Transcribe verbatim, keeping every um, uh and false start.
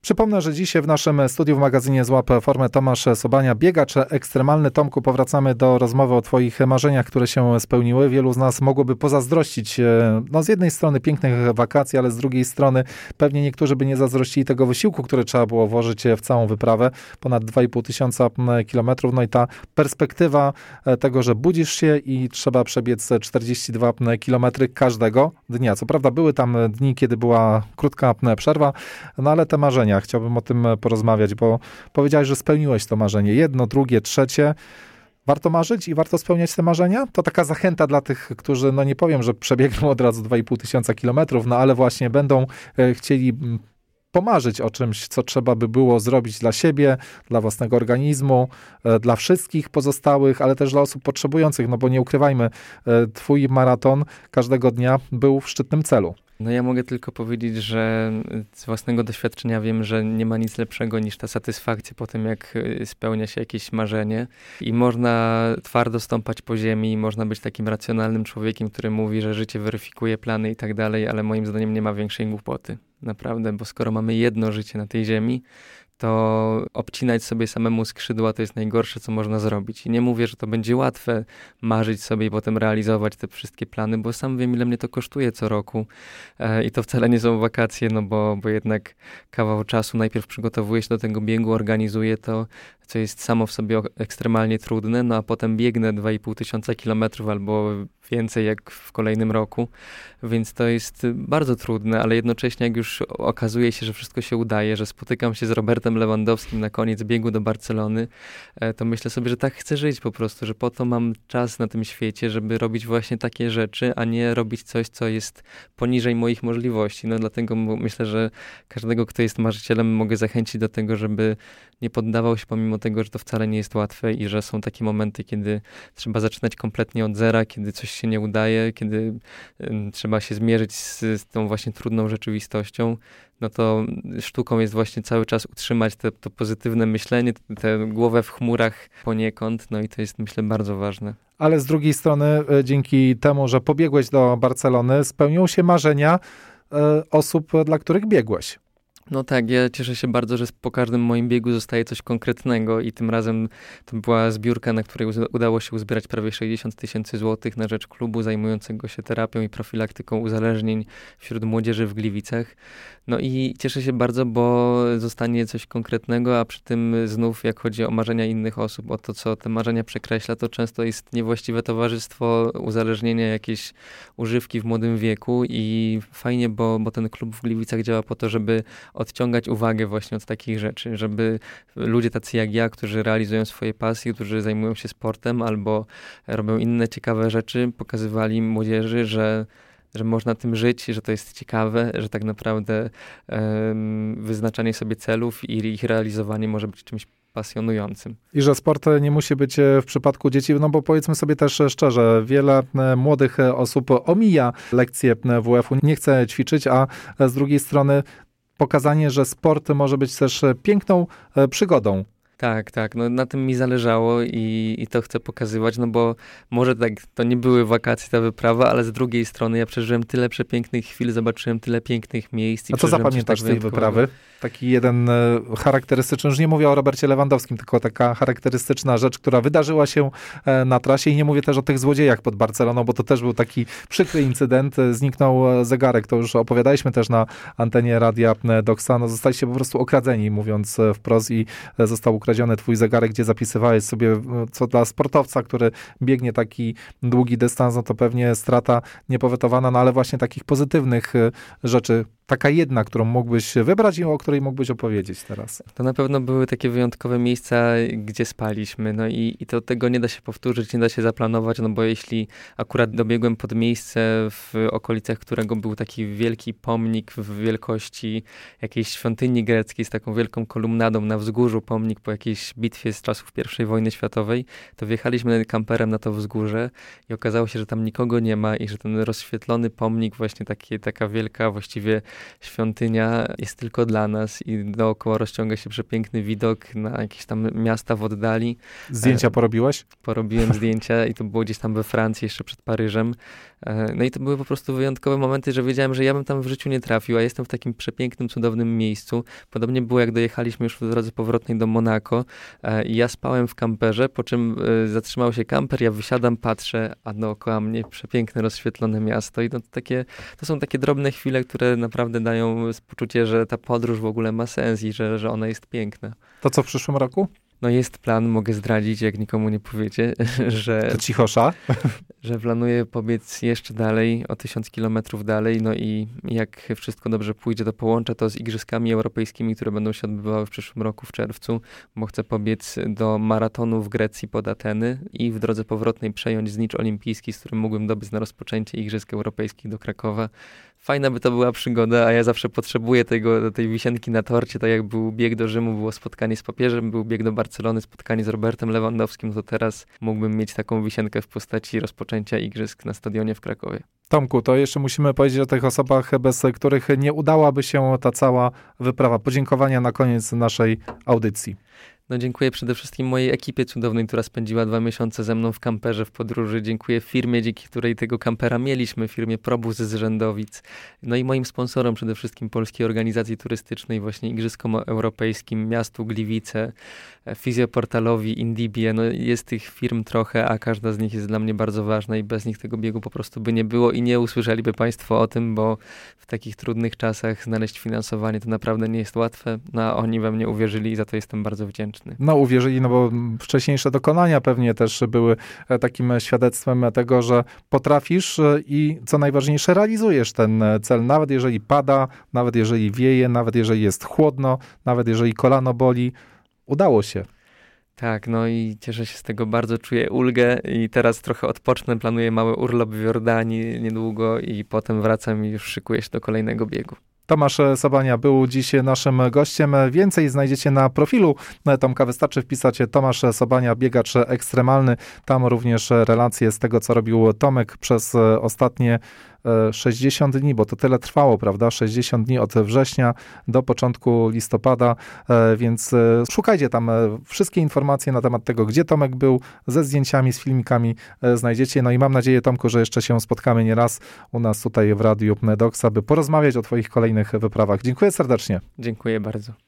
Przypomnę, że dzisiaj w naszym studiu w magazynie Złap Formę Tomasz Sobania, biegacz ekstremalny. Tomku, powracamy do rozmowy o twoich marzeniach, które się spełniły. Wielu z nas mogłoby pozazdrościć, no z jednej strony pięknych wakacji, ale z drugiej strony pewnie niektórzy by nie zazdrościli tego wysiłku, który trzeba było włożyć w całą wyprawę. Ponad dwa i pół tysiąca kilometrów. No i ta perspektywa tego, że budzisz się i trzeba przebiec czterdzieści dwa kilometry każdego dnia. Co prawda były tam dni, kiedy była krótka przerwa, no ale te marzenia, chciałbym o tym porozmawiać, bo powiedziałeś, że spełniłeś to marzenie. Jedno, drugie, trzecie. Warto marzyć i warto spełniać te marzenia? To taka zachęta dla tych, którzy, no nie powiem, że przebiegną od razu dwa i pół tysiąca kilometrów, no ale właśnie będą e, chcieli pomarzyć o czymś, co trzeba by było zrobić dla siebie, dla własnego organizmu, e, dla wszystkich pozostałych, ale też dla osób potrzebujących, no bo nie ukrywajmy, e, twój maraton każdego dnia był w szczytnym celu. No ja mogę tylko powiedzieć, że z własnego doświadczenia wiem, że nie ma nic lepszego niż ta satysfakcja po tym, jak spełnia się jakieś marzenie i można twardo stąpać po ziemi, można być takim racjonalnym człowiekiem, który mówi, że życie weryfikuje plany i tak dalej, ale moim zdaniem nie ma większej głupoty. Naprawdę, bo skoro mamy jedno życie na tej ziemi, to obcinać sobie samemu skrzydła to jest najgorsze, co można zrobić. I nie mówię, że to będzie łatwe marzyć sobie i potem realizować te wszystkie plany, bo sam wiem, ile mnie to kosztuje co roku. E, I to wcale nie są wakacje, no bo, bo jednak kawał czasu najpierw przygotowuję się do tego biegu, organizuję to, co jest samo w sobie ekstremalnie trudne, no a potem biegnę dwa i pół tysiąca kilometrów albo więcej jak w kolejnym roku, więc to jest bardzo trudne, ale jednocześnie jak już okazuje się, że wszystko się udaje, że spotykam się z Robertem Lewandowskim na koniec biegu do Barcelony, to myślę sobie, że tak chcę żyć po prostu, że po to mam czas na tym świecie, żeby robić właśnie takie rzeczy, a nie robić coś, co jest poniżej moich możliwości. No dlatego myślę, że każdego, kto jest marzycielem, mogę zachęcić do tego, żeby nie poddawał się pomimo tego, że to wcale nie jest łatwe i że są takie momenty, kiedy trzeba zaczynać kompletnie od zera, kiedy coś się nie udaje, kiedy y, trzeba się zmierzyć z, z tą właśnie trudną rzeczywistością, no to sztuką jest właśnie cały czas utrzymać te, to pozytywne myślenie, tę głowę w chmurach poniekąd, no i to jest, myślę, bardzo ważne. Ale z drugiej strony, y, dzięki temu, że pobiegłeś do Barcelony, spełnią się marzenia y, osób, dla których biegłeś. No tak, ja cieszę się bardzo, że po każdym moim biegu zostaje coś konkretnego i tym razem to była zbiórka, na której udało się uzbierać prawie sześćdziesiąt tysięcy złotych na rzecz klubu zajmującego się terapią i profilaktyką uzależnień wśród młodzieży w Gliwicach. No i cieszę się bardzo, bo zostanie coś konkretnego, a przy tym znów jak chodzi o marzenia innych osób, o to, co te marzenia przekreśla, to często jest niewłaściwe towarzystwo, uzależnienia, jakieś używki w młodym wieku i fajnie, bo, bo ten klub w Gliwicach działa po to, żeby odciągać uwagę właśnie od takich rzeczy, żeby ludzie tacy jak ja, którzy realizują swoje pasje, którzy zajmują się sportem albo robią inne ciekawe rzeczy, pokazywali młodzieży, że że można tym żyć, że to jest ciekawe, że tak naprawdę um, wyznaczanie sobie celów i ich realizowanie może być czymś pasjonującym. I że sport nie musi być w przypadku dzieci, no bo powiedzmy sobie też szczerze, wiele młodych osób omija lekcje W F-u, nie chce ćwiczyć, a z drugiej strony pokazanie, że sport może być też piękną przygodą. Tak, tak, no na tym mi zależało i, i to chcę pokazywać, no bo może tak, to nie były wakacje, ta wyprawa, ale z drugiej strony ja przeżyłem tyle przepięknych chwil, zobaczyłem tyle pięknych miejsc. I a co zapamiętasz z tej wyprawy? Taki jeden e, charakterystyczny, już nie mówię o Robercie Lewandowskim, tylko taka charakterystyczna rzecz, która wydarzyła się e, na trasie i nie mówię też o tych złodziejach pod Barceloną, bo to też był taki przykry incydent, zniknął zegarek, to już opowiadaliśmy też na antenie Radia Doxa, no zostaliście po prostu okradzeni, mówiąc wprost i został ukradziony twój zegarek, gdzie zapisywałeś sobie, co dla sportowca, który biegnie taki długi dystans, no to pewnie strata niepowetowana, no ale właśnie takich pozytywnych rzeczy, taka jedna, którą mógłbyś wybrać i o której mógłbyś opowiedzieć teraz. To na pewno były takie wyjątkowe miejsca, gdzie spaliśmy, no i, i to tego nie da się powtórzyć, nie da się zaplanować, no bo jeśli akurat dobiegłem pod miejsce w okolicach, którego był taki wielki pomnik w wielkości jakiejś świątyni greckiej z taką wielką kolumnadą na wzgórzu, pomnik po jakiejś bitwie z czasów pierwszej wojny światowej, to wjechaliśmy kamperem na to wzgórze i okazało się, że tam nikogo nie ma i że ten rozświetlony pomnik, właśnie taki, taka wielka właściwie świątynia jest tylko dla nas i dookoła rozciąga się przepiękny widok na jakieś tam miasta w oddali. Zdjęcia porobiłeś? Porobiłem zdjęcia i to było gdzieś tam we Francji, jeszcze przed Paryżem. No i to były po prostu wyjątkowe momenty, że wiedziałem, że ja bym tam w życiu nie trafił, a jestem w takim przepięknym, cudownym miejscu. Podobnie było, jak dojechaliśmy już w drodze powrotnej do Monako i ja spałem w kamperze, po czym zatrzymał się kamper, ja wysiadam, patrzę, a dookoła mnie przepiękne, rozświetlone miasto i to, takie, to są takie drobne chwile, które naprawdę dają poczucie, że ta podróż w ogóle ma sens i że, że ona jest piękna. To co w przyszłym roku? No jest plan, mogę zdradzić, jak nikomu nie powiecie, że... To cichosza. że planuję pobiec jeszcze dalej, o tysiąc kilometrów dalej, no i jak wszystko dobrze pójdzie, to połączę to z Igrzyskami Europejskimi, które będą się odbywały w przyszłym roku w czerwcu, bo chcę pobiec do maratonu w Grecji pod Ateny i w drodze powrotnej przejąć znicz olimpijski, z którym mógłbym dobyć na rozpoczęcie Igrzysk Europejskich do Krakowa. Fajna by to była przygoda, a ja zawsze potrzebuję tego, tej wisienki na torcie, tak jak był bieg do Rzymu, było spotkanie z papieżem, był bieg do Barcelony, spotkanie z Robertem Lewandowskim, to teraz mógłbym mieć taką wisienkę w postaci rozpoczęcia Igrzysk na stadionie w Krakowie. Tomku, to jeszcze musimy powiedzieć o tych osobach, bez których nie udałaby się ta cała wyprawa. Podziękowania na koniec naszej audycji. No dziękuję przede wszystkim mojej ekipie cudownej, która spędziła dwa miesiące ze mną w kamperze w podróży. Dziękuję firmie, dzięki której tego kampera mieliśmy, firmie Probus z Rzędowic. No i moim sponsorom, przede wszystkim Polskiej Organizacji Turystycznej, właśnie Igrzyskom Europejskim, miastu Gliwice, Fizjoportalowi, Indibie. No jest tych firm trochę, a każda z nich jest dla mnie bardzo ważna i bez nich tego biegu po prostu by nie było i nie usłyszeliby Państwo o tym, bo w takich trudnych czasach znaleźć finansowanie to naprawdę nie jest łatwe. No a oni we mnie uwierzyli i za to jestem bardzo wdzięczny. No uwierzyli, no bo wcześniejsze dokonania pewnie też były takim świadectwem tego, że potrafisz i co najważniejsze realizujesz ten cel, nawet jeżeli pada, nawet jeżeli wieje, nawet jeżeli jest chłodno, nawet jeżeli kolano boli. Udało się. Tak, no i cieszę się z tego, bardzo czuję ulgę i teraz trochę odpocznę, planuję mały urlop w Jordanii niedługo i potem wracam i już szykuję się do kolejnego biegu. Tomasz Sobania był dziś naszym gościem. Więcej znajdziecie na profilu Tomka. Wystarczy wpisać Tomasz Sobania, biegacz ekstremalny. Tam również relacje z tego, co robił Tomek przez ostatnie sześćdziesiąt dni, bo to tyle trwało, prawda? sześćdziesiąt dni od września do początku listopada, więc szukajcie tam wszystkie informacje na temat tego, gdzie Tomek był, ze zdjęciami, z filmikami znajdziecie. No i mam nadzieję, Tomku, że jeszcze się spotkamy nieraz u nas tutaj w Radiu Doksa, by porozmawiać o twoich kolejnych wyprawach. Dziękuję serdecznie. Dziękuję bardzo.